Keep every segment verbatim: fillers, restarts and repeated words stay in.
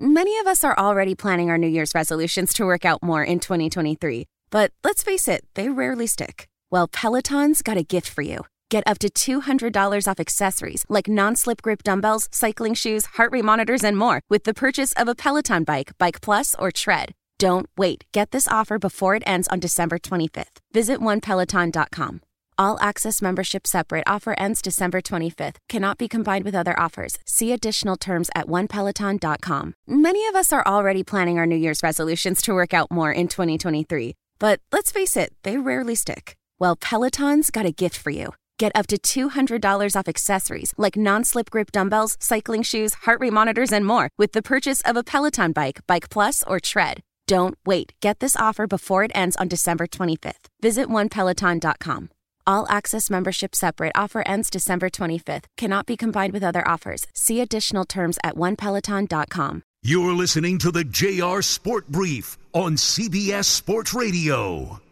Many of us are already planning our New Year's resolutions to work out more in twenty twenty-three. But let's face it, they rarely stick. Well, Peloton's got a gift for you. Get up to two hundred dollars off accessories like non-slip grip dumbbells, cycling shoes, heart rate monitors, and more with the purchase of a Peloton bike, Bike Plus, or Tread. Don't wait. Get this offer before it ends on December twenty-fifth. Visit one peloton dot com. All access membership separate offer ends December twenty-fifth. Cannot be combined with other offers. See additional terms at one peloton dot com. Many of us are already planning our New Year's resolutions to work out more in twenty twenty-three. But let's face it, they rarely stick. Well, Peloton's got a gift for you. Get up to two hundred dollars off accessories like non-slip grip dumbbells, cycling shoes, heart rate monitors, and more with the purchase of a Peloton bike, Bike Plus, or Tread. Don't wait. Get this offer before it ends on December twenty-fifth. Visit one peloton dot com. All access membership separate offer ends December twenty-fifth. Cannot be combined with other offers. See additional terms at one peloton dot com. You're listening to the J R Sport Brief on C B S Sports Radio.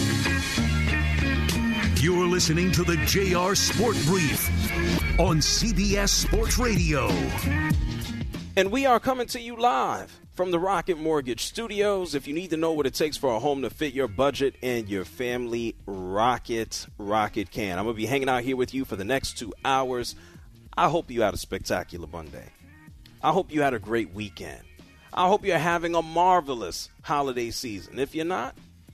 You're listening to the J R Sport Brief on C B S Sports Radio. And we are coming to you live from the Rocket Mortgage Studios. If you need to know what it takes for a home to fit your budget and your family, Rocket, Rocket can. I'm going to be hanging out here with you for the next two hours. I hope you had a spectacular Monday. I hope you had a great weekend. I hope you're having a marvelous holiday season. If you're not,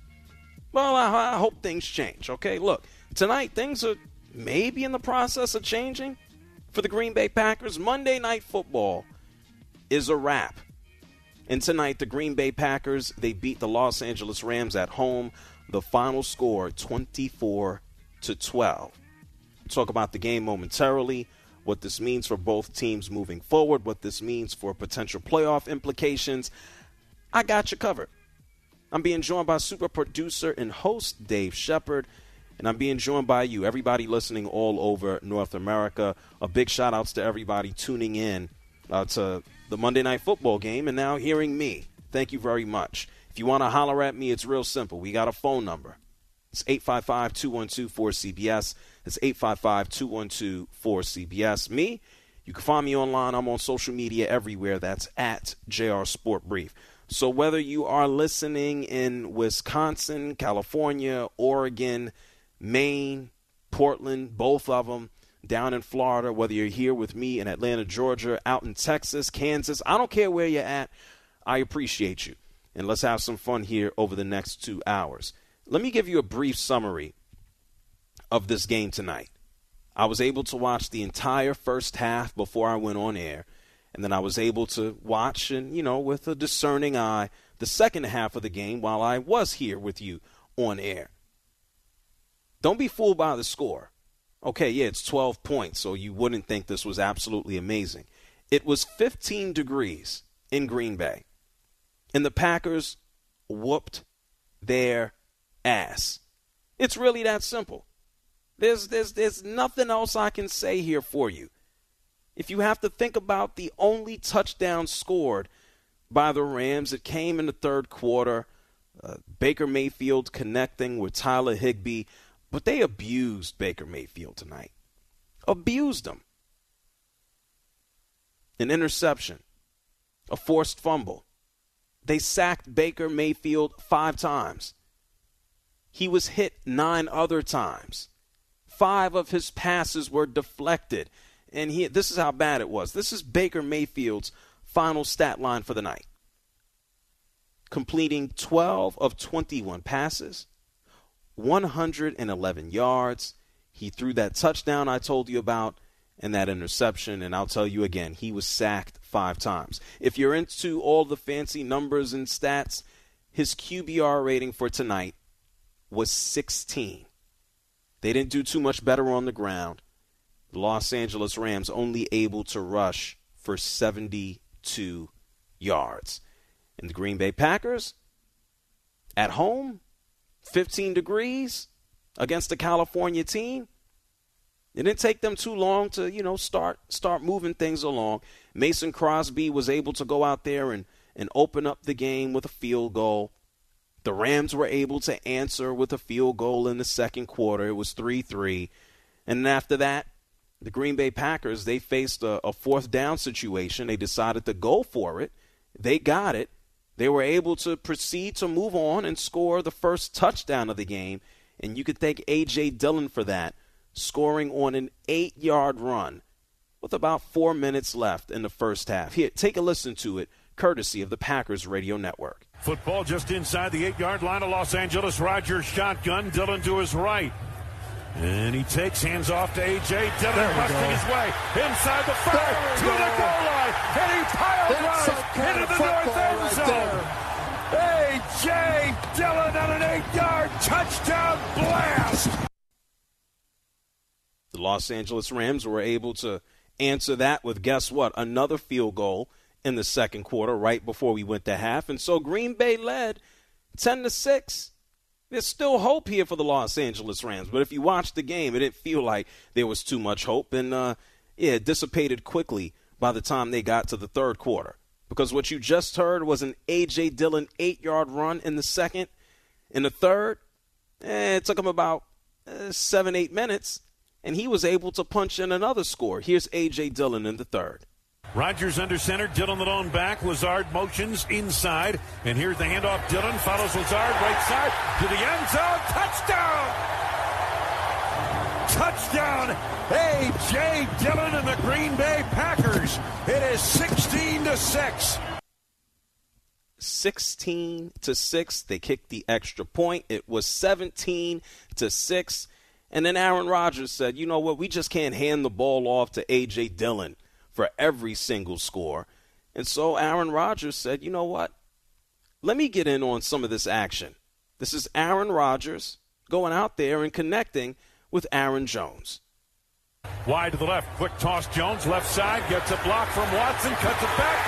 well, I, I hope things change, okay? Look, tonight things are maybe in the process of changing for the Green Bay Packers. Monday Night Football is a wrap. And tonight, the Green Bay Packers, they beat the Los Angeles Rams at home. The final score, twenty-four to twelve. We'll talk about the game momentarily, what this means for both teams moving forward, what this means for potential playoff implications. I got you covered. I'm being joined by super producer and host Dave Shepard, and I'm being joined by you, everybody listening all over North America. A big shout-outs to everybody tuning in uh, to the Monday Night Football game and now hearing me. Thank you very much. If you want to holler at me, it's real simple. We got a phone number. It's eight five five, two one two, four C B S. It's eight five five, two one two, four C B S. Me, you can find me online. I'm on social media everywhere. That's at J R Sport Brief. So whether you are listening in Wisconsin, California, Oregon, Maine, Portland, both of them, down in Florida, whether you're here with me in Atlanta, Georgia, out in Texas, Kansas, I don't care where you're at. I appreciate you. And let's have some fun here over the next two hours. Let me give you a brief summary of this game tonight. I was able to watch the entire first half before I went on air, and then I was able to watch, and you know, with a discerning eye, the second half of the game while I was here with you on air. Don't be fooled by the score. Okay, yeah, it's twelve points, so you wouldn't think this was absolutely amazing. It was fifteen degrees in Green Bay, and the Packers whooped their ass. It's really that simple. There's, there's, there's nothing else I can say here for you. If you have to think about the only touchdown scored by the Rams, it came in the third quarter. Uh, Baker Mayfield connecting with Tyler Higbee. But they abused Baker Mayfield tonight. Abused him. An interception. A forced fumble. They sacked Baker Mayfield five times. He was hit nine other times. Five of his passes were deflected. And he, this is how bad it was. This is Baker Mayfield's final stat line for the night. Completing twelve of twenty-one passes. one hundred eleven yards. He threw that touchdown I told you about and that interception, and I'll tell you again, he was sacked five times. If you're into all the fancy numbers and stats, his Q B R rating for tonight was sixteen. They didn't do too much better on the ground. The Los Angeles Rams only able to rush for seventy-two yards. And the Green Bay Packers, at home, fifteen degrees against a California team. It didn't take them too long to, you know, start start moving things along. Mason Crosby was able to go out there and, and open up the game with a field goal. The Rams were able to answer with a field goal in the second quarter. It was three three. And after that, the Green Bay Packers, they faced a, a fourth down situation. They decided to go for it. they got it. They were able to proceed to move on and score the first touchdown of the game. And you could thank A J. Dillon for that, scoring on an eight-yard run with about four minutes left in the first half. Here, take a listen to it, courtesy of the Packers Radio Network. Football just inside the eight-yard line of Los Angeles. Rodgers shotgun, Dillon to his right. And he takes hands off to A J. Dillon, busting his way inside the five, to the goal line, and he pile drives into the north end zone. A J. Dillon on an eight-yard touchdown blast. The Los Angeles Rams were able to answer that with, guess what, another field goal in the second quarter right before we went to half. And so Green Bay led ten to six. There's still hope here for the Los Angeles Rams. But if you watch the game, it didn't feel like there was too much hope. And, uh, yeah, it dissipated quickly by the time they got to the third quarter. Because what you just heard was an A J. Dillon eight-yard run in the second. In the third, eh, it took him about uh, seven, eight minutes. And he was able to punch in another score. Here's A J. Dillon in the third. Rodgers under center, Dillon the lone back. Lazard motions inside. And here's the handoff. Dillon follows Lazard right side to the end zone. Touchdown! Touchdown! A J. Dillon and the Green Bay Packers. It is sixteen to six. sixteen to six. They kicked the extra point. It was seventeen to six. And then Aaron Rodgers said, you know what, we just can't hand the ball off to A J. Dillon for every single score. And so Aaron Rodgers said, you know what, let me get in on some of this action. This is Aaron Rodgers going out there and connecting with Aaron Jones. Wide to the left, quick toss, Jones, left side, gets a block from Watson, cuts it back,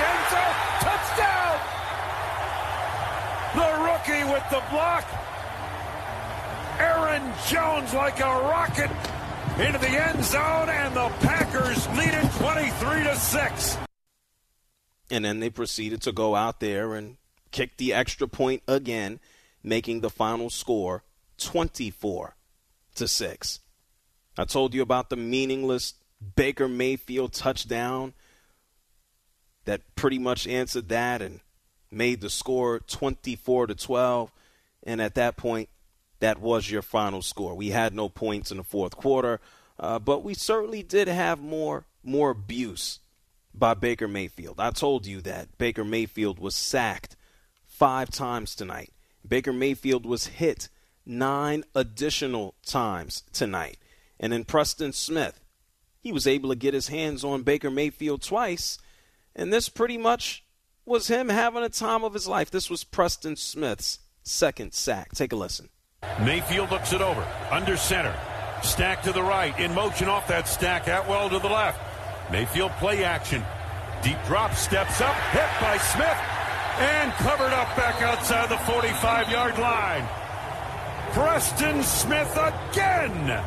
end zone, touchdown! The rookie with the block. Aaron Jones like a rocket into the end zone, and the Packers lead it twenty-three to six. And then they proceeded to go out there and kick the extra point again, making the final score twenty-four to six. I told you about the meaningless Baker Mayfield touchdown that pretty much answered that and made the score twenty-four to twelve. And at that point, that was your final score. We had no points in the fourth quarter, uh, but we certainly did have more more abuse by Baker Mayfield. I told you that Baker Mayfield was sacked five times tonight. Baker Mayfield was hit nine additional times tonight. And then Preston Smith, he was able to get his hands on Baker Mayfield twice, and this pretty much was him having a time of his life. This was Preston Smith's second sack. Take a listen. Mayfield looks it over, under center. Stack to the right, in motion off that stack, Atwell to the left. Mayfield play action. Deep drop, steps up, hit by Smith, and covered up back outside the forty-five-yard line. Preston Smith again!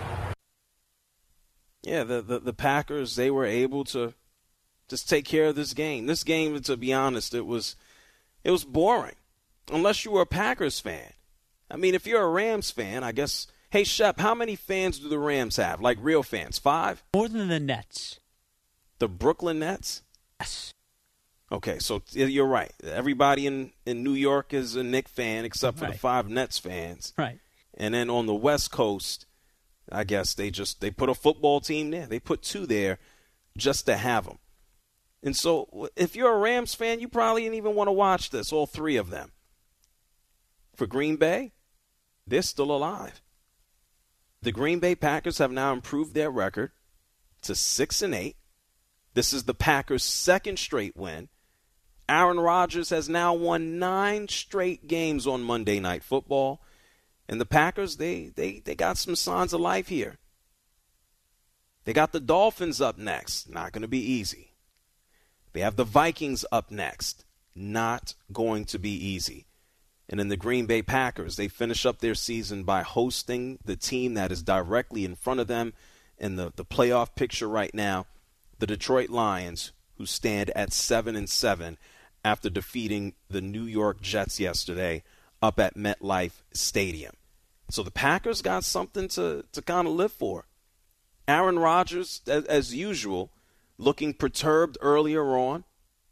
Yeah, the, the, the Packers, they were able to just take care of this game. This game, to be honest, it was it was boring, unless you were a Packers fan. I mean, if you're a Rams fan, I guess, hey, Shep, how many fans do the Rams have? Like real fans? Five? More than the Nets. The Brooklyn Nets? Yes. Okay, so you're right. Everybody in, in New York is a Knicks fan except for right. the five Nets fans. Right. And then on the West Coast, I guess they just they put a football team there. They put two there just to have them. And so if you're a Rams fan, you probably didn't even want to watch this, all three of them. For Green Bay, they're still alive. The Green Bay Packers have now improved their record to six and eight. This is the Packers' second straight win. Aaron Rodgers has now won nine straight games on Monday Night Football. And the Packers, they they they got some signs of life here. They got the Dolphins up next. Not going to be easy. They have the Vikings up next. Not going to be easy. And in the Green Bay Packers, they finish up their season by hosting the team that is directly in front of them in the, the playoff picture right now, the Detroit Lions, who stand at seven and seven after defeating the New York Jets yesterday up at MetLife Stadium. So the Packers got something to, to kind of live for. Aaron Rodgers, as, as usual, looking perturbed earlier on.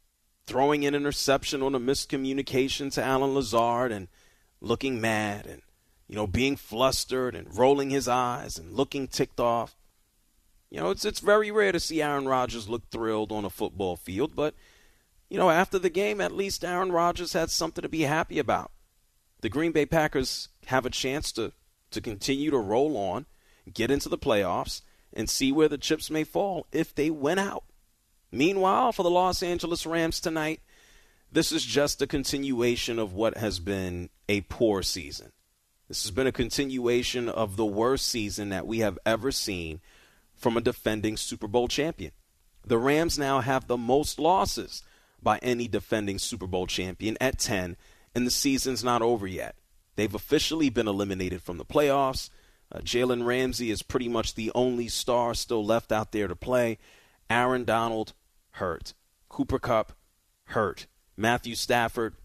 throwing an interception on a miscommunication to Alan Lazard and looking mad and, you know, being flustered and rolling his eyes and looking ticked off. You know, it's it's very rare to see Aaron Rodgers look thrilled on a football field, but, you know, after the game, at least Aaron Rodgers had something to be happy about. The Green Bay Packers have a chance to, to continue to roll on, get into the playoffs, and see where the chips may fall if they win out. Meanwhile, for the Los Angeles Rams tonight, this is just a continuation of what has been a poor season. This has been a continuation of the worst season that we have ever seen from a defending Super Bowl champion. The Rams now have the most losses by any defending Super Bowl champion at ten, and the season's not over yet. They've officially been eliminated from the playoffs. Uh, Jalen Ramsey is pretty much the only star still left out there to play. Aaron Donald, hurt. Cooper Kupp, hurt. Matthew Stafford,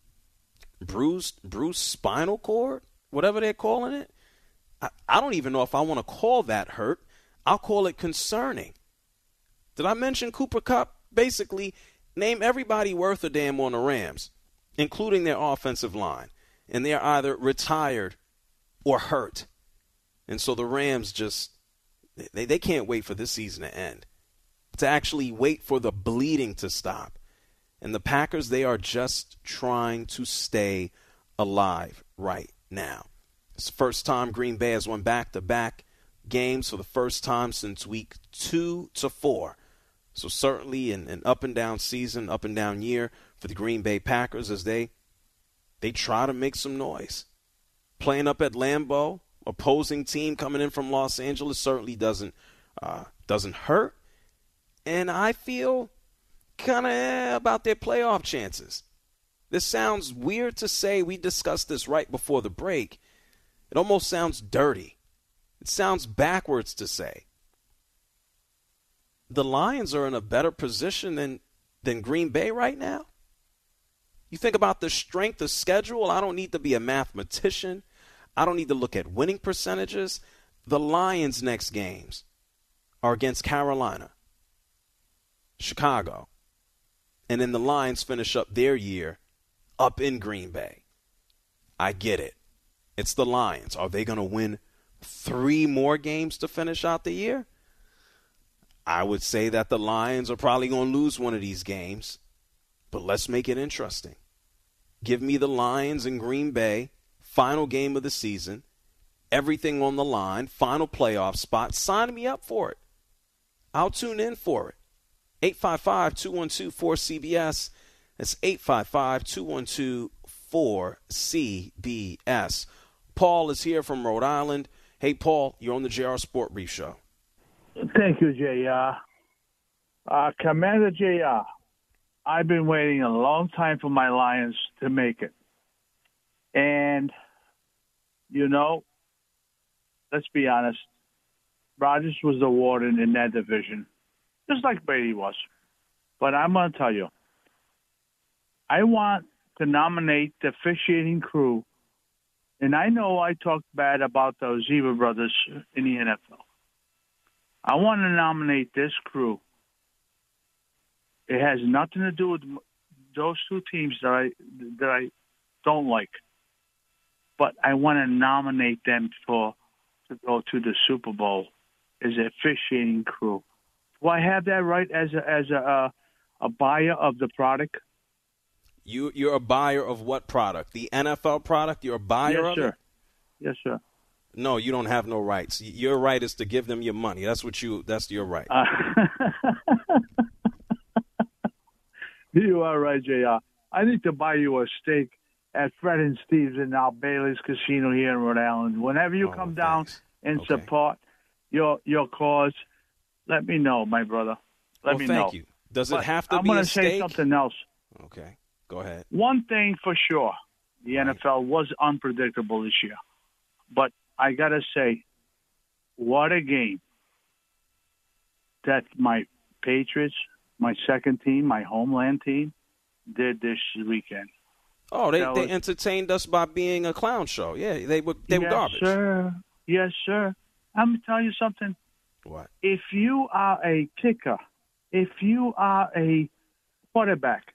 bruised, bruised spinal cord, whatever they're calling it. I, I don't even know if I want to call that hurt. I'll call it concerning. Did I mention Cooper Kupp? Basically, name everybody worth a damn on the Rams, including their offensive line, and they're either retired or hurt. And so the Rams just, they, they can't wait for this season to end, to actually wait for the bleeding to stop. And the Packers, they are just trying to stay alive right now. It's the first time Green Bay has won back-to-back games for the first time since week two to four. So certainly an, an up-and-down season, up-and-down year for the Green Bay Packers as they they try to make some noise. Playing up at Lambeau, opposing team coming in from Los Angeles certainly doesn't uh, doesn't hurt. And I feel kind of eh, about their playoff chances. This sounds weird to say. We discussed this right before the break. It almost sounds dirty. It sounds backwards to say. The Lions are in a better position than, than Green Bay right now. You think about the strength of schedule. I don't need to be a mathematician. I don't need to look at winning percentages. The Lions' next games are against Carolina, Chicago, and then the Lions finish up their year up in Green Bay. I get it. It's the Lions. Are they going to win three more games to finish out the year? I would say that the Lions are probably going to lose one of these games, but let's make it interesting. Give me the Lions in Green Bay, final game of the season, everything on the line, final playoff spot. Sign me up for it. I'll tune in for it. eight five five, two one two, four C B S. That's eight five five, two one two, four C B S. Paul is here from Rhode Island. Hey, Paul, you're on the J R Sport Brief Show. Thank you, J R. Uh, Commander J R, I've been waiting a long time for my Lions to make it. And, you know, let's be honest, Rodgers was the warden in that division, just like Brady was. But I'm going to tell you, I want to nominate the officiating crew. And I know I talked bad about those Zebra brothers in the N F L. I want to nominate this crew. It has nothing to do with those two teams that I that I don't like, but I want to nominate them for to go to the Super Bowl as an officiating crew. Do I have that right as a as a uh, a buyer of the product? You you're a buyer of what product? The N F L product? You're a buyer yes, of sir. it? Yes, sir. No, you don't have no rights. Your right is to give them your money. That's what you. That's your right. Uh, you are right, J R. I need to buy you a steak at Fred and Steve's in Al Bailey's Casino here in Rhode Island. Whenever you oh, come thanks. down and okay. support your your cause, let me know, my brother. Let well, me thank know. Thank you. Does but it have to I'm be gonna a steak? say something else. Okay, go ahead. One thing for sure, the right. N F L was unpredictable this year. But I got to say, what a game that my Patriots, my second team, my homeland team, did this weekend. Oh, they, was, they entertained us by being a clown show. Yeah, they were they yes, were garbage. Yes, sir. Yes, sir. I'm going to tell you something. What? If you are a kicker, if you are a quarterback,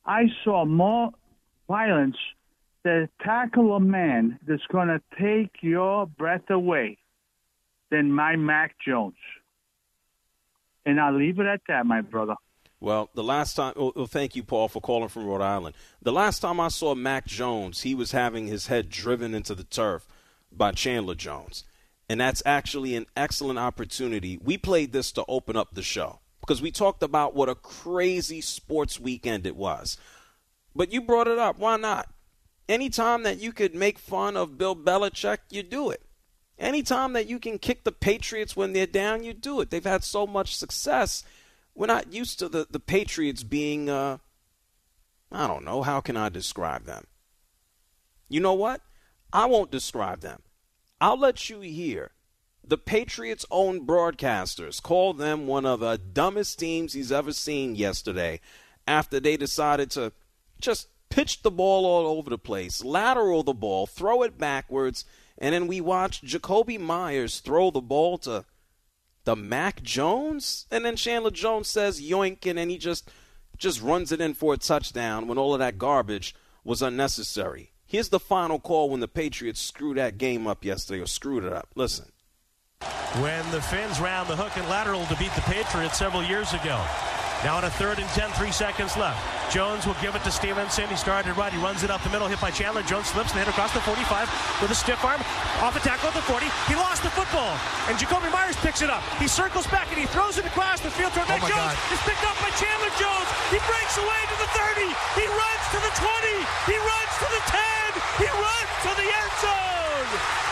I saw more violence that tackle a man that's going to take your breath away than my Mac Jones. And I'll leave it at that, my brother. Well, the last time oh, – well, thank you, Paul, for calling from Rhode Island. The last time I saw Mac Jones, he was having his head driven into the turf by Chandler Jones. And that's actually an excellent opportunity. We played this to open up the show because we talked about what a crazy sports weekend it was. But you brought it up. Why not? Anytime that you could make fun of Bill Belichick, you do it. Anytime that you can kick the Patriots when they're down, you do it. They've had so much success. We're not used to the, the Patriots being, uh, I don't know, how can I describe them? You know what? I won't describe them. I'll let you hear the Patriots' own broadcasters call them one of the dumbest teams he's ever seen yesterday after they decided to just pitch the ball all over the place, lateral the ball, throw it backwards, and then we watched Jacoby Myers throw the ball to the Mac Jones, and then Chandler Jones says yoink, and then he just just runs it in for a touchdown when all of that garbage was unnecessary. Here's the final call when the Patriots screwed that game up yesterday, or screwed it up. Listen. When the Finns round the hook and lateral to beat the Patriots several years ago. Now on a third and ten, three seconds left. Jones will give it to Stevenson. He started right. He runs it up the middle, hit by Chandler. Jones slips and hit across the forty-five with a stiff arm. Off a tackle at the forty. He lost the football. And Jacoby Myers picks it up. He circles back and he throws it across the field toward Mac Jones. God. It's picked up by Chandler Jones. He breaks away to the thirty. He runs to the twenty. He runs to the ten. He runs to the end zone.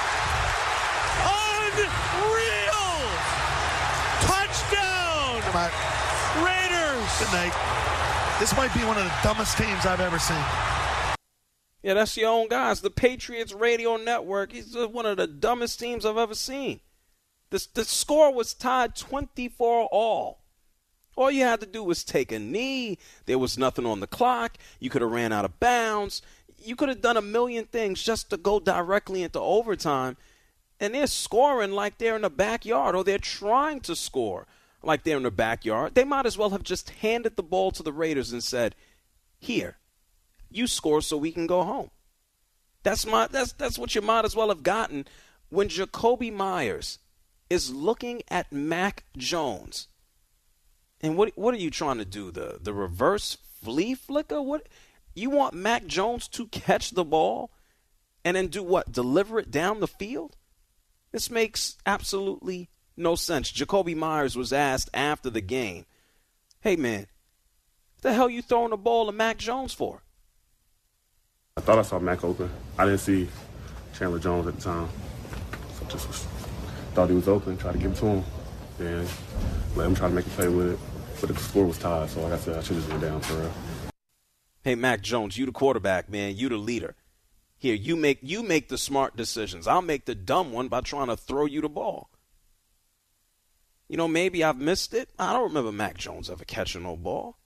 Unreal. Touchdown. Come on. Good night. This might be one of the dumbest teams I've ever seen. Yeah, that's your own guys. The Patriots Radio Network. He's one of the dumbest teams I've ever seen. The, the score was tied twenty-four all. All you had to do was take a knee. There was nothing on the clock. You could have ran out of bounds. You could have done a million things just to go directly into overtime. And they're scoring like they're in the backyard, or they're trying to score like they're in the backyard. They might as well have just handed the ball to the Raiders and said, here, you score so we can go home. That's my that's that's what you might as well have gotten when Jacoby Myers is looking at Mac Jones. And what what are you trying to do? The the reverse flea flicker? What you want Mac Jones to catch the ball and then do what? Deliver it down the field? This makes absolutely no sense. Jacoby Myers was asked after the game, hey, man, what the hell you throwing the ball to Mac Jones for? I thought I saw Mac open. I didn't see Chandler Jones at the time. So just was, thought he was open, tried to give it to him, and let him try to make a play with it. But the score was tied, so like I said, I should have just went down for real. Hey, Mac Jones, you the quarterback, man. You the leader. Here, you make you make the smart decisions. I'll make the dumb one by trying to throw you the ball. You know, maybe I've missed it. I don't remember Mac Jones ever catching no ball.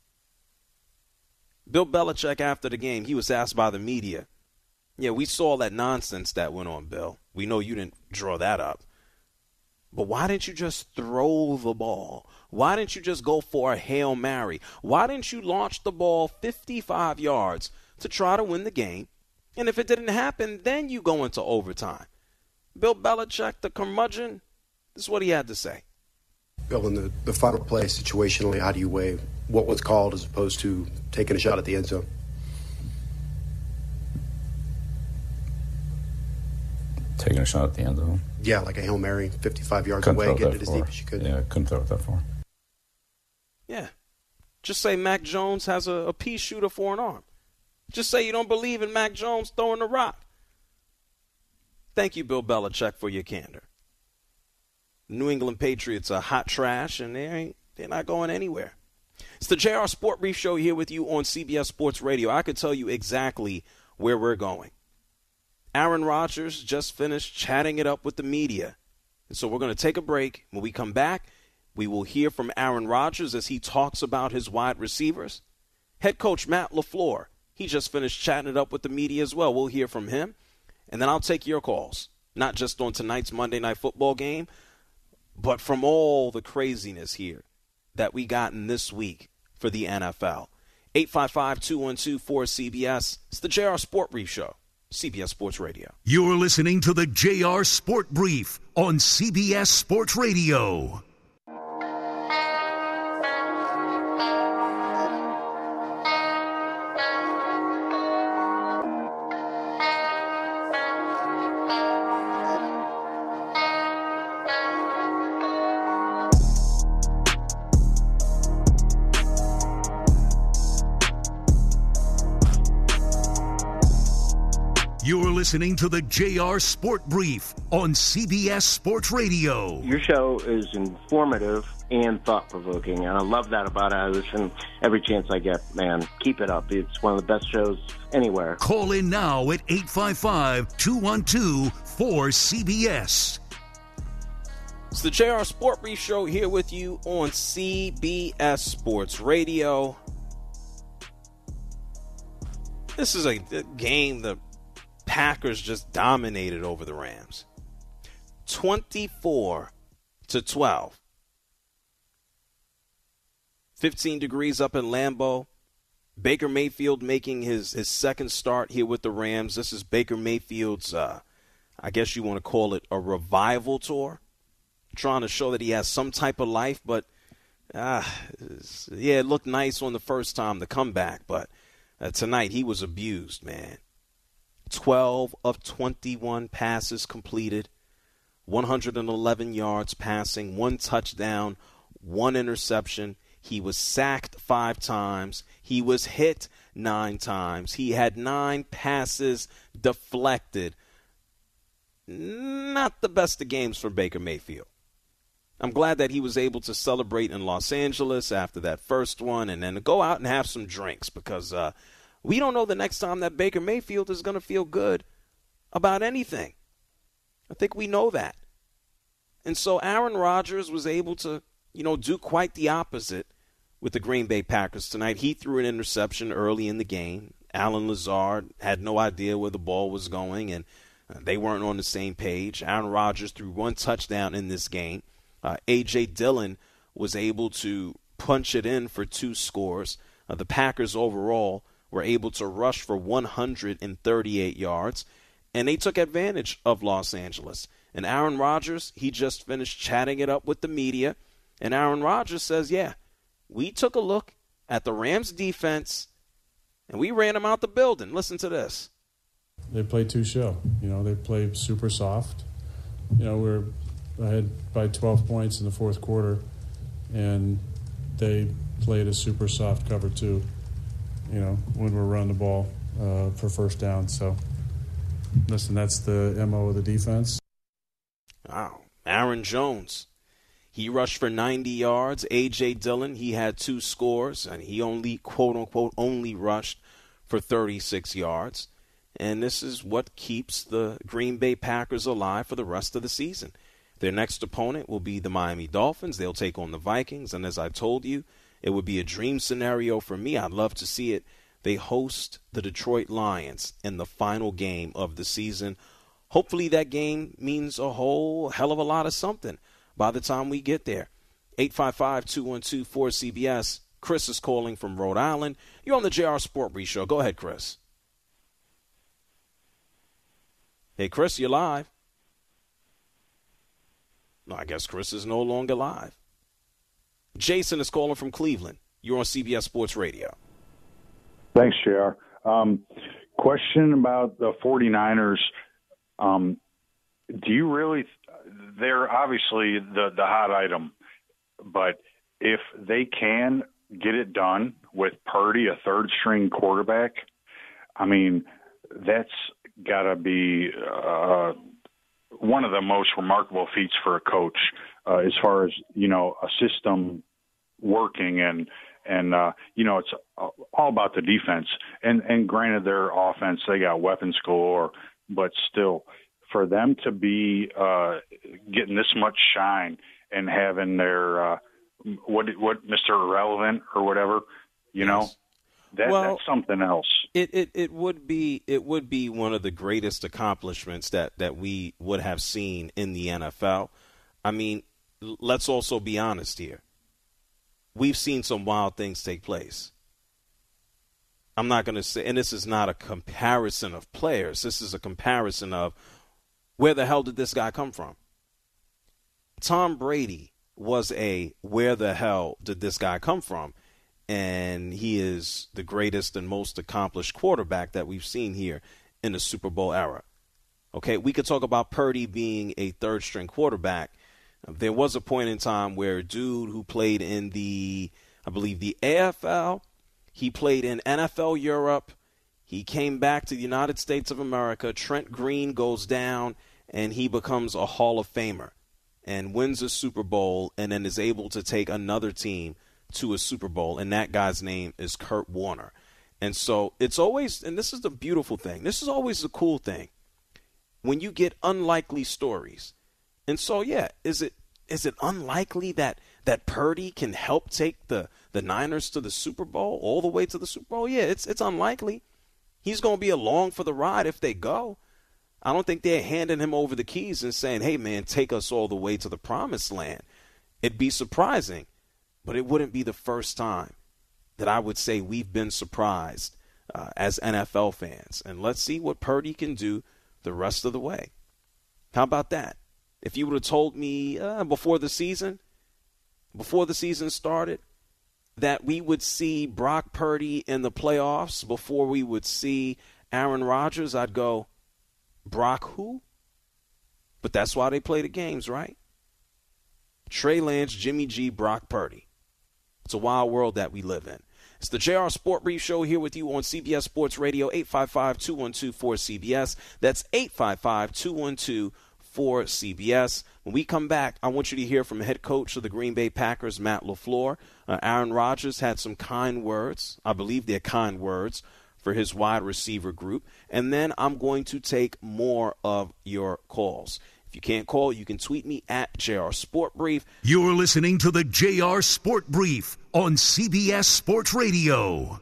Bill Belichick, after the game, he was asked by the media, yeah, we saw that nonsense that went on, Bill. We know you didn't draw that up. But why didn't you just throw the ball? Why didn't you just go for a Hail Mary? Why didn't you launch the ball fifty-five yards to try to win the game? And if it didn't happen, then you go into overtime. Bill Belichick, the curmudgeon, this is what he had to say. Bill, in the, the final play, situationally, how do you weigh what was called as opposed to taking a shot at the end zone? Taking a shot at the end zone? Yeah, like a Hail Mary, fifty-five yards couldn't away, getting it as deep as you could. Yeah, couldn't throw it that far. Yeah. Just say Mac Jones has a, a pea shooter for an arm. Just say you don't believe in Mac Jones throwing the rock. Thank you, Bill Belichick, for your candor. New England Patriots are hot trash, and they ain't, they're not going anywhere. It's the J R Sport Brief Show here with you on C B S Sports Radio. I could tell you exactly where we're going. Aaron Rodgers just finished chatting it up with the media. And so we're going to take a break. When we come back, we will hear from Aaron Rodgers as he talks about his wide receivers. Head coach Matt LaFleur, he just finished chatting it up with the media as well. We'll hear from him. And then I'll take your calls, not just on tonight's Monday Night Football game, but from all the craziness here that we got in this week for the N F L. eight five five, two one two, four C B S. It's the J R Sport Brief Show, C B S Sports Radio. You're listening to the J R Sport Brief on C B S Sports Radio. You're listening to the J R Sport Brief on C B S Sports Radio. Your show is informative and thought-provoking, and I love that about it. I listen every chance I get, man. Keep it up. It's one of the best shows anywhere. Call in now at eight five five, two one two, four C B S. It's the J R Sport Brief Show here with you on C B S Sports Radio. This is a, a game the Packers just dominated over the Rams. twenty-four to twelve. fifteen degrees up in Lambeau. Baker Mayfield making his, his second start here with the Rams. This is Baker Mayfield's, uh, I guess you want to call it a revival tour. Trying to show that he has some type of life, but uh, yeah, it looked nice on the first time, the comeback, but uh, tonight he was abused, man. twelve of twenty-one passes completed, one hundred eleven yards passing, one touchdown, one interception. He was sacked five times. He was hit nine times. He had nine passes deflected. Not the best of games for Baker Mayfield. I'm glad that he was able to celebrate in Los Angeles after that first one and then go out and have some drinks because uh, we don't know the next time that Baker Mayfield is going to feel good about anything. I think we know that. And so Aaron Rodgers was able to, you know, do quite the opposite with the Green Bay Packers tonight. He threw an interception early in the game. Allen Lazard had no idea where the ball was going, and uh, they weren't on the same page. Aaron Rodgers threw one touchdown in this game. Uh, A J. Dillon was able to punch it in for two scores. Uh, the Packers overall were able to rush for one hundred thirty-eight yards, and they took advantage of Los Angeles. And Aaron Rodgers, he just finished chatting it up with the media, and Aaron Rodgers says, yeah, we took a look at the Rams defense, and we ran them out the building. Listen to this. They play too show. You know, they play super soft. You know, we're ahead by twelve points in the fourth quarter, and they played a super soft cover two, you know, when we're running the ball uh, for first down. So, listen, that's the M O of the defense. Wow. Aaron Jones, he rushed for ninety yards. A J. Dillon, he had two scores, and he only, quote-unquote, only rushed for thirty-six yards. And this is what keeps the Green Bay Packers alive for the rest of the season. Their next opponent will be the Miami Dolphins. They'll take on the Vikings. And as I told you, it would be a dream scenario for me. I'd love to see it. They host the Detroit Lions in the final game of the season. Hopefully that game means a whole hell of a lot of something by the time we get there. eight five five, two one two, four C B S. Chris is calling from Rhode Island. You're on the J R Sport Brief Show. Go ahead, Chris. Hey, Chris, you're live. No, I guess Chris is no longer live. Jason is calling from Cleveland. You're on C B S Sports Radio. Thanks, J R. Um, question about the 49ers. Um, do you really – they're obviously the, the hot item, but if they can get it done with Purdy, a third-string quarterback, I mean, that's got to be uh, – one of the most remarkable feats for a coach uh, as far as, you know, a system working and, and uh, you know, it's all about the defense. And, and granted, their offense, they got weapons galore, but still for them to be uh, getting this much shine and having their, uh, what, what, Mister Irrelevant or whatever, you know, yes. that, well, that's something else. It, it it would be it would be one of the greatest accomplishments that, that we would have seen in the N F L. I mean, let's also be honest here. We've seen some wild things take place. I'm not going to say, and this is not a comparison of players. This is a comparison of where the hell did this guy come from? Tom Brady was a where the hell did this guy come from? And he is the greatest and most accomplished quarterback that we've seen here in the Super Bowl era. Okay, we could talk about Purdy being a third-string quarterback. There was a point in time where a dude who played in the, I believe, the A F L, he played in N F L Europe, he came back to the United States of America, Trent Green goes down, and he becomes a Hall of Famer and wins a Super Bowl and then is able to take another team to a Super Bowl, and that guy's name is Kurt Warner. And so it's always, and this is the beautiful thing, this is always the cool thing, when you get unlikely stories. And so, yeah, is it is it unlikely that, that Purdy can help take the, the Niners to the Super Bowl, all the way to the Super Bowl? Yeah, it's it's unlikely. He's going to be along for the ride if they go. I don't think they're handing him over the keys and saying, hey, man, take us all the way to the promised land. It'd be surprising, but it wouldn't be the first time that I would say we've been surprised uh, as N F L fans. And let's see what Purdy can do the rest of the way. How about that? If you would have told me uh, before the season, before the season started, that we would see Brock Purdy in the playoffs before we would see Aaron Rodgers, I'd go, Brock who? But that's why they play the games, right? Trey Lance, Jimmy G, Brock Purdy. It's a wild world that we live in. It's the J R Sport Brief Show here with you on C B S Sports Radio, eight five five, two one two, four C B S. That's eight five five, two one two, four C B S. When we come back, I want you to hear from head coach of the Green Bay Packers, Matt LaFleur. Uh, Aaron Rodgers had some kind words. I believe they're kind words for his wide receiver group. And then I'm going to take more of your calls. If you can't call, you can tweet me at J R Sport Brief. You're listening to the J R Sport Brief on C B S Sports Radio.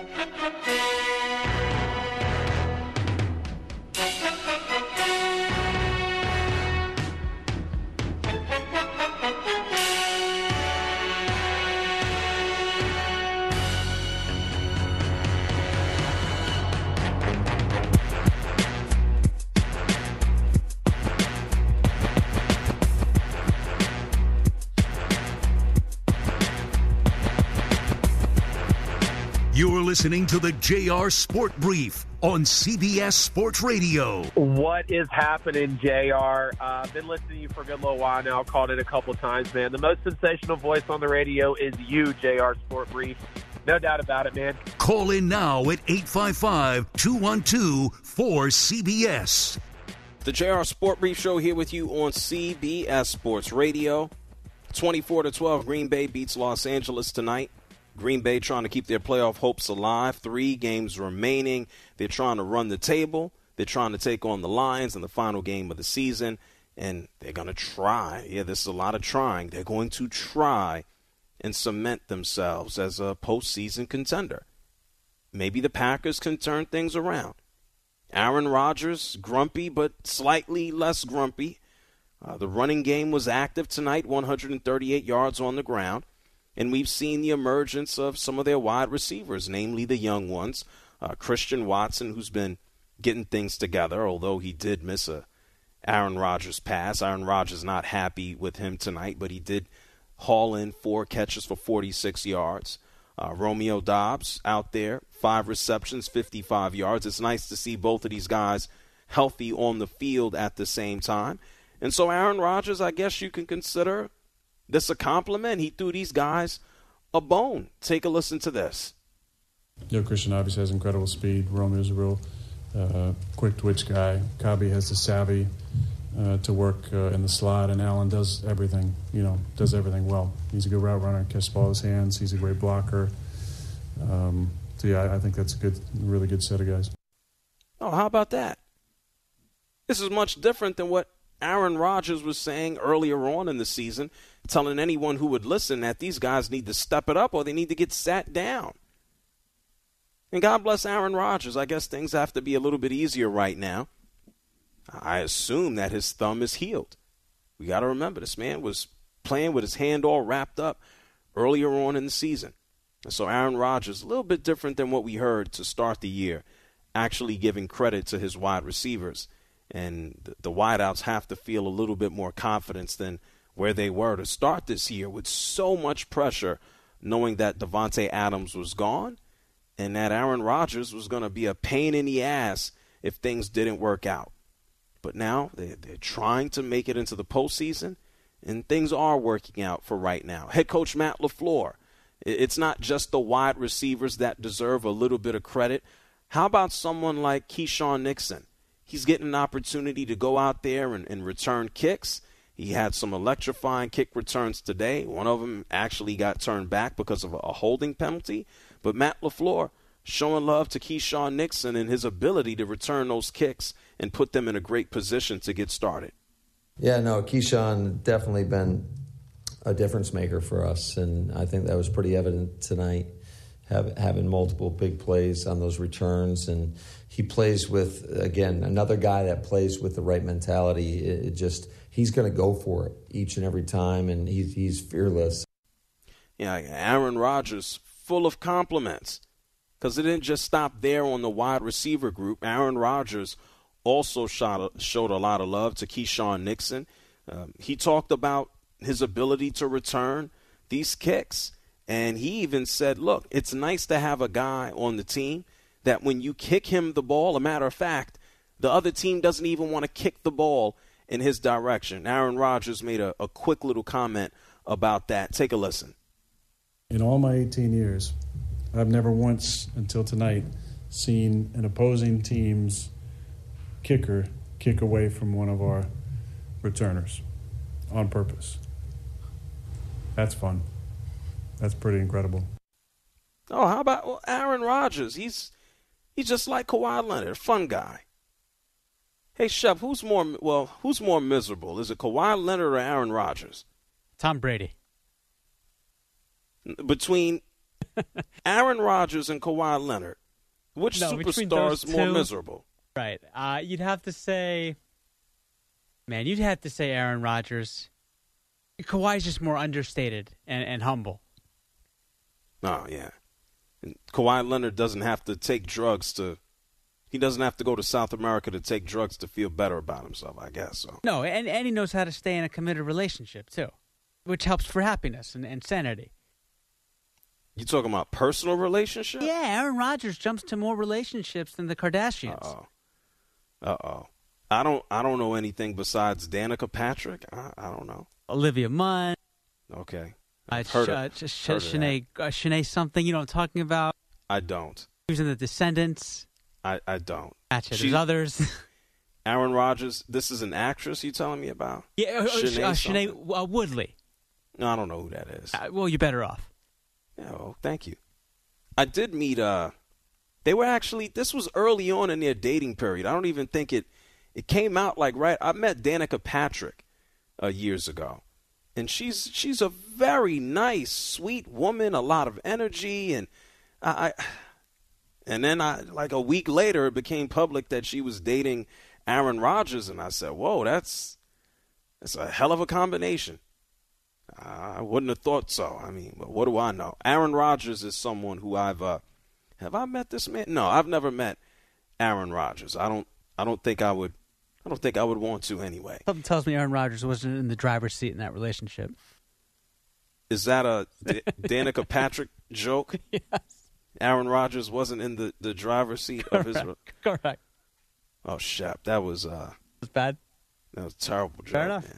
You're listening to the J R Sport Brief on C B S Sports Radio. What is happening, J R? Uh, I've been listening to you for a good little while now. Called it a couple times, man. The most sensational voice on the radio is you, J R Sport Brief. No doubt about it, man. Call in now at eight five five, two one two, four C B S. The J R Sport Brief Show here with you on C B S Sports Radio. twenty-four to twelve, Green Bay beats Los Angeles tonight. Green Bay trying to keep their playoff hopes alive. Three games remaining. They're trying to run the table. They're trying to take on the Lions in the final game of the season. And they're going to try. Yeah, this is a lot of trying. They're going to try and cement themselves as a postseason contender. Maybe the Packers can turn things around. Aaron Rodgers, grumpy but slightly less grumpy. Uh, the running game was active tonight, one hundred thirty-eight yards on the ground. And we've seen the emergence of some of their wide receivers, namely the young ones. Uh, Christian Watson, who's been getting things together, although he did miss a Aaron Rodgers pass. Aaron Rodgers not happy with him tonight, but he did haul in four catches for forty-six yards. Uh, Romeo Doubs out there, five receptions, fifty-five yards. It's nice to see both of these guys healthy on the field at the same time. And so Aaron Rodgers, I guess you can consider this a compliment. He threw these guys a bone. Take a listen to this. You know, Christian obviously has incredible speed. Romeo's a real uh, quick twitch guy. Kabi has the savvy uh, to work uh, in the slot, and Allen does everything, you know, does everything well. He's a good route runner, catches the ball with his hands. He's a great blocker. Um, so, yeah, I think that's a good, really good set of guys. Oh, how about that? This is much different than what Aaron Rodgers was saying earlier on in the season, telling anyone who would listen that these guys need to step it up or they need to get sat down. And God bless Aaron Rodgers. I guess things have to be a little bit easier right now. I assume that his thumb is healed. We got to remember this man was playing with his hand all wrapped up earlier on in the season. So Aaron Rodgers, a little bit different than what we heard to start the year, actually giving credit to his wide receivers. And the wideouts have to feel a little bit more confidence than where they were to start this year with so much pressure, knowing that Davante Adams was gone and that Aaron Rodgers was going to be a pain in the ass if things didn't work out. But now they're, they're trying to make it into the postseason, and things are working out for right now. Head coach Matt LaFleur, it's not just the wide receivers that deserve a little bit of credit. How about someone like Keyshawn Nixon? He's getting an opportunity to go out there and, and return kicks. He had some electrifying kick returns today. One of them actually got turned back because of a holding penalty. But Matt LaFleur showing love to Keyshawn Nixon and his ability to return those kicks and put them in a great position to get started. Yeah, no, Keyshawn definitely been a difference maker for us, and I think that was pretty evident tonight, have, having multiple big plays on those returns. And he plays with, again, another guy that plays with the right mentality. It, it just he's going to go for it each and every time, and he's, he's fearless. Yeah, Aaron Rodgers, full of compliments, because it didn't just stop there on the wide receiver group. Aaron Rodgers also shot, showed a lot of love to Keyshawn Nixon. Um, he talked about his ability to return these kicks, and he even said, look, it's nice to have a guy on the team that when you kick him the ball, a matter of fact, the other team doesn't even want to kick the ball in his direction. Aaron Rodgers made a, a quick little comment about that. Take a listen. In all my eighteen years, I've never once until tonight seen an opposing team's kicker kick away from one of our returners on purpose. That's fun. That's pretty incredible. Oh, how about well, Aaron Rodgers? He's he's just like Kawhi Leonard, fun guy. Hey, Chef, who's more well? Who's more miserable? Is it Kawhi Leonard or Aaron Rodgers? Tom Brady. Between Aaron Rodgers and Kawhi Leonard, which no, superstar is more miserable? Right. Uh, you'd have to say, man, you'd have to say Aaron Rodgers. Kawhi's just more understated and, and humble. Oh, yeah. And Kawhi Leonard doesn't have to take drugs to – he doesn't have to go to South America to take drugs to feel better about himself, I guess. So. No, and, and he knows how to stay in a committed relationship, too, which helps for happiness and, and sanity. You talking about personal relationship? Yeah, Aaron Rodgers jumps to more relationships than the Kardashians. Uh-oh. Uh-oh. I don't I don't know anything besides Danica Patrick. I, I don't know. Olivia Munn. Okay. Uh, heard Sh- of, uh, Sh- heard Shanae, uh, Shanae something, you know what I'm talking about? I don't. He was in The Descendants. I, I don't. Gotcha. There's others. Aaron Rodgers, this is an actress you telling me about? Yeah, uh, Shanae, uh, Shanae uh, Woodley. No, I don't know who that is. Uh, well, you're better off. Yeah, well, thank you. I did meet, uh, they were actually, this was early on in their dating period. I don't even think it, it came out like right. I met Danica Patrick uh, years ago. And she's she's a very nice, sweet woman, a lot of energy. And I, I and then I like a week later, it became public that she was dating Aaron Rodgers. And I said, whoa, that's that's a hell of a combination. I wouldn't have thought so. I mean, but what do I know? Aaron Rodgers is someone who I've uh, have I met this man? No, I've never met Aaron Rodgers. I don't. I don't think I would. I don't think I would want to anyway. Something tells me Aaron Rodgers wasn't in the driver's seat in that relationship. Is that a D- Danica Patrick joke? Yes. Aaron Rodgers wasn't in the, the driver's seat Correct. of his. Correct. Oh, Shep, that was uh. It was bad. That was a terrible joke. Fair enough. Man.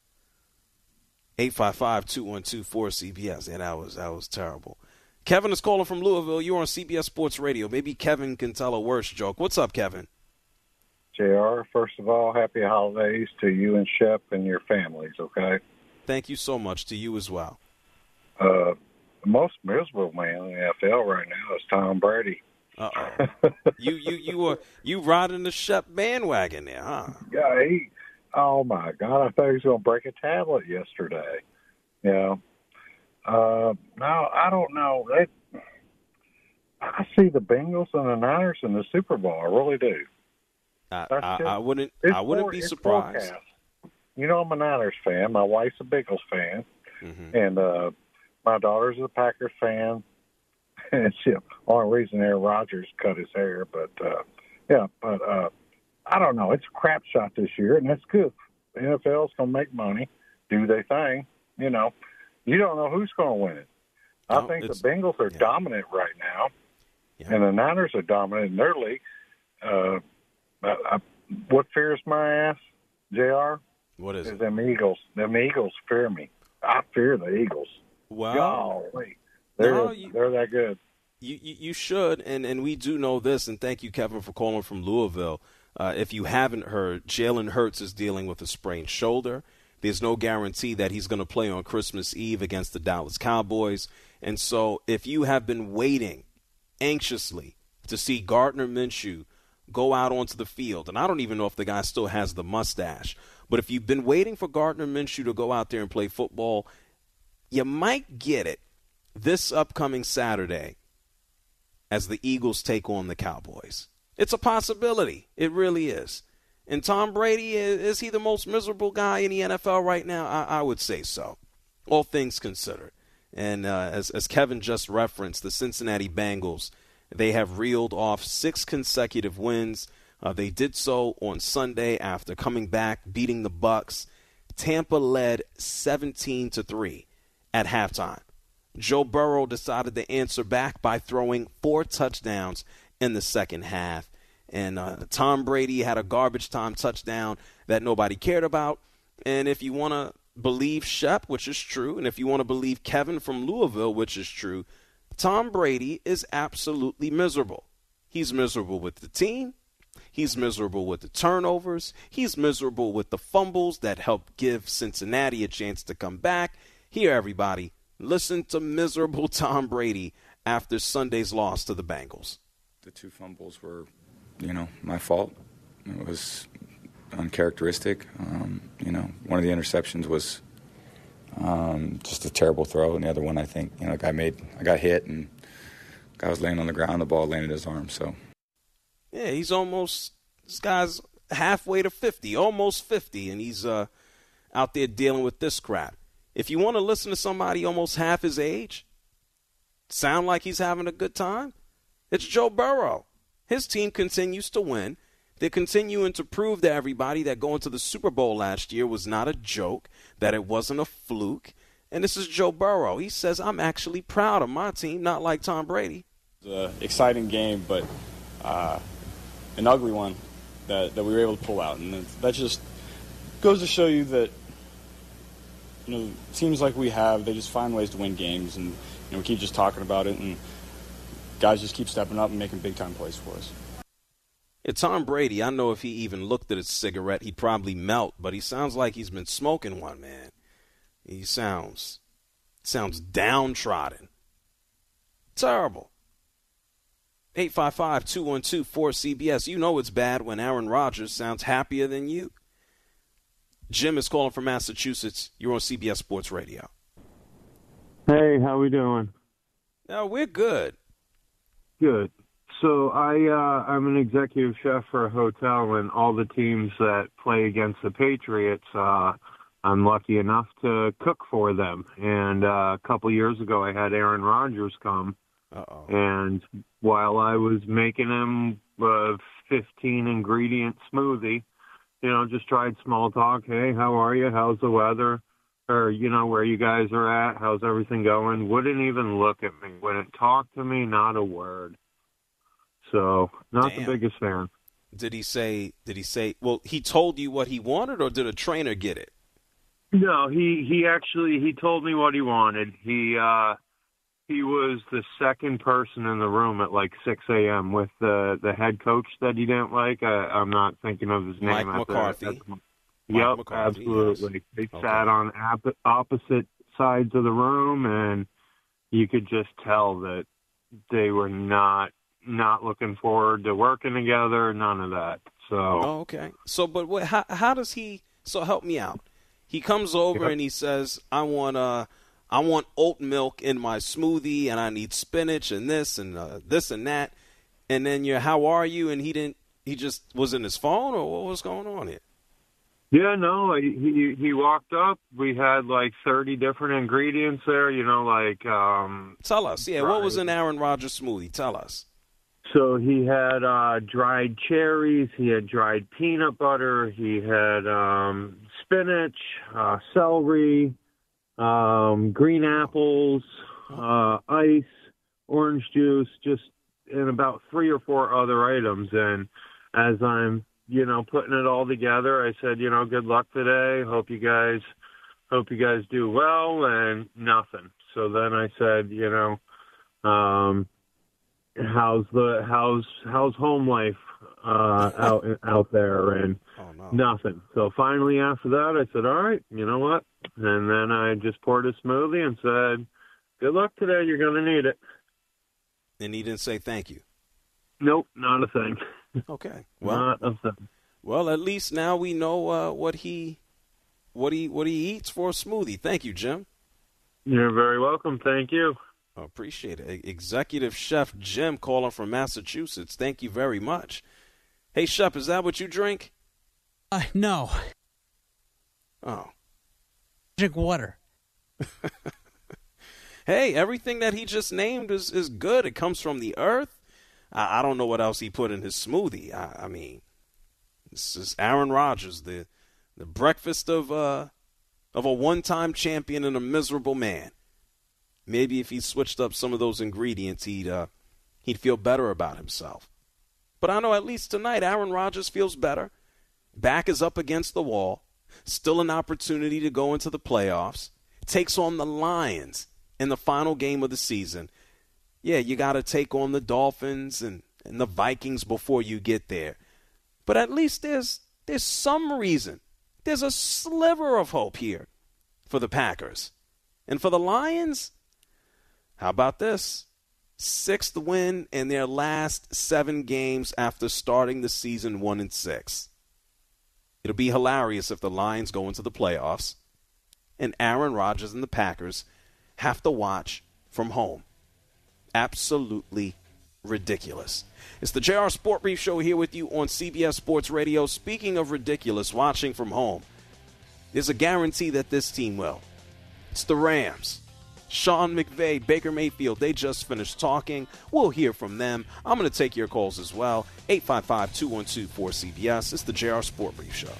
eight five five, two one two, four C B S. Yeah, that was that was terrible. Kevin is calling from Louisville. You're on C B S Sports Radio. Maybe Kevin can tell a worse joke. What's up, Kevin? J R, first of all, happy holidays to you and Shep and your families, okay? Thank you so much. To you as well. Uh, the most miserable man in the N F L right now is Tom Brady. Uh-oh. you you you were you riding the Shep bandwagon there, huh? Yeah, he, oh, my God, I thought he was going to break a tablet yesterday. You know? Uh, no, I don't know. They, I see the Bengals and the Niners in the Super Bowl. I really do. I, I, I wouldn't. It's I wouldn't for, be it's surprised. Forecast. You know, I'm a Niners fan. My wife's a Bengals fan, mm-hmm. and uh, my daughter's a Packers fan. it's the only reason Aaron Rodgers cut his hair. But, uh, yeah, but uh, I don't know. It's a crap shot this year, and that's good. The N F L's going to make money, do their thing. You know, you don't know who's going to win it. I no, think the Bengals are yeah. dominant right now, yeah. and the Niners are dominant in their league. Uh, I, I, what fears my ass, J R? What is, is it? Them Eagles. Them Eagles fear me. I fear the Eagles. Wow. Golly. They're, no, you, they're that good. You, you, you should, and, and we do know this, and thank you, Kevin, for calling from Louisville. Uh, if you haven't heard, Jalen Hurts is dealing with a sprained shoulder. There's no guarantee that he's going to play on Christmas Eve against the Dallas Cowboys. And so if you have been waiting anxiously to see Gardner Minshew go out onto the field, and I don't even know if the guy still has the mustache, but if you've been waiting for Gardner Minshew to go out there and play football, you might get it this upcoming Saturday as the Eagles take on the Cowboys. It's a possibility. It really is. And Tom Brady, is he the most miserable guy in the N F L right now? I, I would say so, all things considered. And uh, as, as Kevin just referenced, the Cincinnati Bengals, they have reeled off six consecutive wins. Uh, they did so on Sunday after coming back, beating the Bucs. Tampa led seventeen to three at halftime. Joe Burrow decided to answer back by throwing four touchdowns in the second half. And uh, Tom Brady had a garbage time touchdown that nobody cared about. And if you want to believe Shep, which is true, and if you want to believe Kevin from Louisville, which is true, Tom Brady is absolutely miserable. He's miserable with the team. He's miserable with the turnovers. He's miserable with the fumbles that helped give Cincinnati a chance to come back. Here, everybody, listen to miserable Tom Brady after Sunday's loss to the Bengals. The two fumbles were, you know, my fault. It was uncharacteristic. Um, you know, one of the interceptions was um, just a terrible throw, and the other one, I think, you know, the guy made, I got hit, and the guy was laying on the ground, the ball landed in his arm, so. Yeah, he's almost, this guy's halfway to fifty, almost fifty, and he's uh, out there dealing with this crap. If you want to listen to somebody almost half his age, sound like he's having a good time, it's Joe Burrow. His team continues to win. They're continuing to prove to everybody that going to the Super Bowl last year was not a joke, that it wasn't a fluke. And this is Joe Burrow. He says, I'm actually proud of my team, not like Tom Brady. It was an exciting game, but uh, an ugly one that, that we were able to pull out. And that just goes to show you that, you know, teams like we have, they just find ways to win games. And, you know, we keep just talking about it, and guys just keep stepping up and making big-time plays for us. Yeah, Tom Brady, I know if he even looked at his cigarette, he'd probably melt, but he sounds like he's been smoking one, man. He sounds sounds downtrodden. Terrible. eight five five, two one two, four C B S. You know it's bad when Aaron Rodgers sounds happier than you. Jim is calling from Massachusetts. You're on C B S Sports Radio. Hey, how we doing? No, we're good. Good. So I, uh, I'm an executive chef for a hotel, and all the teams that play against the Patriots, uh, I'm lucky enough to cook for them. And uh, a couple years ago, I had Aaron Rodgers come. Uh-oh. And while I was making him a fifteen-ingredient smoothie, you know, just tried small talk. Hey, how are you? How's the weather? Or, you know, where you guys are at? How's everything going? Wouldn't even look at me. Wouldn't talk to me, not a word. So, not Damn. the biggest fan. Did he say, did he say, well, he told you what he wanted, or did a trainer get it? No, he, he actually, he told me what he wanted. He, uh, he was the second person in the room at like six a.m. with the, the head coach that he didn't like. I, I'm not thinking of his name. Mike at McCarthy. The, at the, Mike yep, McCarthy, absolutely. yes. They Okay. sat on ap- opposite sides of the room, and you could just tell that they were not not looking forward to working together, none of that. So, oh, okay. So, but what, how, how does he, so help me out. He comes over Yep. and he says, I want uh, I want oat milk in my smoothie, and I need spinach and this and uh, this and that. And then you're, how are you? And he didn't, he just was in his phone, or what was going on here? Yeah, no, he he walked up. We had like thirty different ingredients there, you know, like... Um, Tell us, yeah, what was in Aaron Rodgers' smoothie? Tell us. So he had uh, dried cherries, he had dried peanut butter, he had um, spinach, uh, celery, um, green apples, uh, ice, orange juice, just and about three or four other items. And as I'm, you know, putting it all together, I said, you know, good luck today. Hope you guys, hope you guys do well. And nothing. So then I said, you know, um, how's the how's how's home life uh, out out there? And oh, no. nothing. So finally, after that, I said, all right, you know what? And then I just poured a smoothie and said, good luck today. You're going to need it. And he didn't say thank you. Nope, not a thing. Okay. Well, not a thing. Well, at least now we know uh, what he what he what he eats for a smoothie. Thank you, Jim. You're very welcome. Thank you. I appreciate it. Executive Chef Jim calling from Massachusetts. Thank you very much. Hey, Chef, is that what you drink? Uh, no. Oh. Drink water. Hey, everything that he just named is, is good. It comes from the earth. I, I don't know what else he put in his smoothie. I, I mean, this is Aaron Rodgers, the the breakfast of uh of a one-time champion and a miserable man. Maybe if he switched up some of those ingredients, he'd uh, he'd feel better about himself. But I know at least tonight, Aaron Rodgers feels better. Back is up against the wall. Still an opportunity to go into the playoffs. Takes on the Lions in the final game of the season. Yeah, you got to take on the Dolphins and, and the Vikings before you get there. But at least there's there's some reason. There's a sliver of hope here for the Packers. And for the Lions, how about this? Sixth win in their last seven games after starting the season one and six. It'll be hilarious if the Lions go into the playoffs and Aaron Rodgers and the Packers have to watch from home. Absolutely ridiculous. It's the J R Sport Brief Show here with you on C B S Sports Radio. Speaking of ridiculous, watching from home, there's a guarantee that this team will. It's the Rams. Sean McVay, Baker Mayfield, they just finished talking. We'll hear from them. I'm going to take your calls as well. eight five five, two one two, four C B S. It's the J R Sport Brief Show.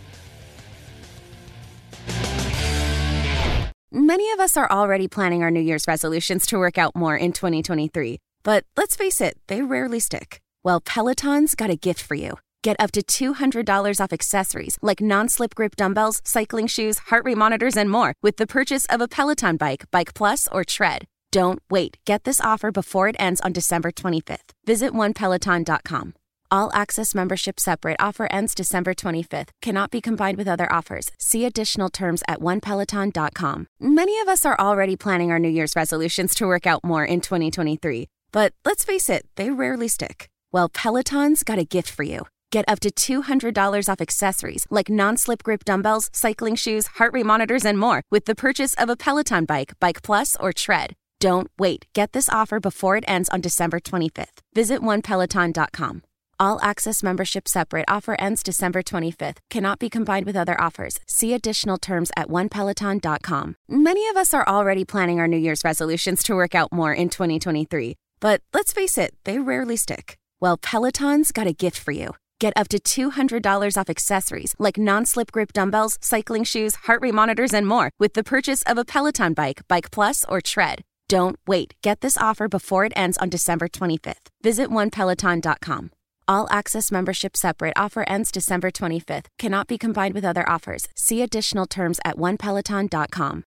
Many of us are already planning our New Year's resolutions to work out more in twenty twenty-three. But let's face it, they rarely stick. Well, Peloton's got a gift for you. Get up to two hundred dollars off accessories like non-slip grip dumbbells, cycling shoes, heart rate monitors, and more with the purchase of a Peloton bike, Bike Plus, or Tread. Don't wait. Get this offer before it ends on December twenty-fifth. Visit one peloton dot com. All access membership separate. Offer ends December twenty-fifth. Cannot be combined with other offers. See additional terms at one peloton dot com. Many of us are already planning our New Year's resolutions to work out more in twenty twenty-three. But let's face it, they rarely stick. Well, Peloton's got a gift for you. Get up to two hundred dollars off accessories like non-slip grip dumbbells, cycling shoes, heart rate monitors, and more with the purchase of a Peloton bike, Bike Plus, or Tread. Don't wait. Get this offer before it ends on December twenty-fifth. Visit one peloton dot com. All access membership separate. Offer ends December twenty-fifth. Cannot be combined with other offers. See additional terms at one peloton dot com. Many of us are already planning our New Year's resolutions to work out more in twenty twenty-three. But let's face it, they rarely stick. Well, Peloton's got a gift for you. Get up to two hundred dollars off accessories like non-slip grip dumbbells, cycling shoes, heart rate monitors, and more with the purchase of a Peloton bike, Bike Plus, or Tread. Don't wait. Get this offer before it ends on December twenty-fifth. Visit one peloton dot com. All access membership separate. Offer ends December twenty-fifth. Cannot be combined with other offers. See additional terms at one peloton dot com.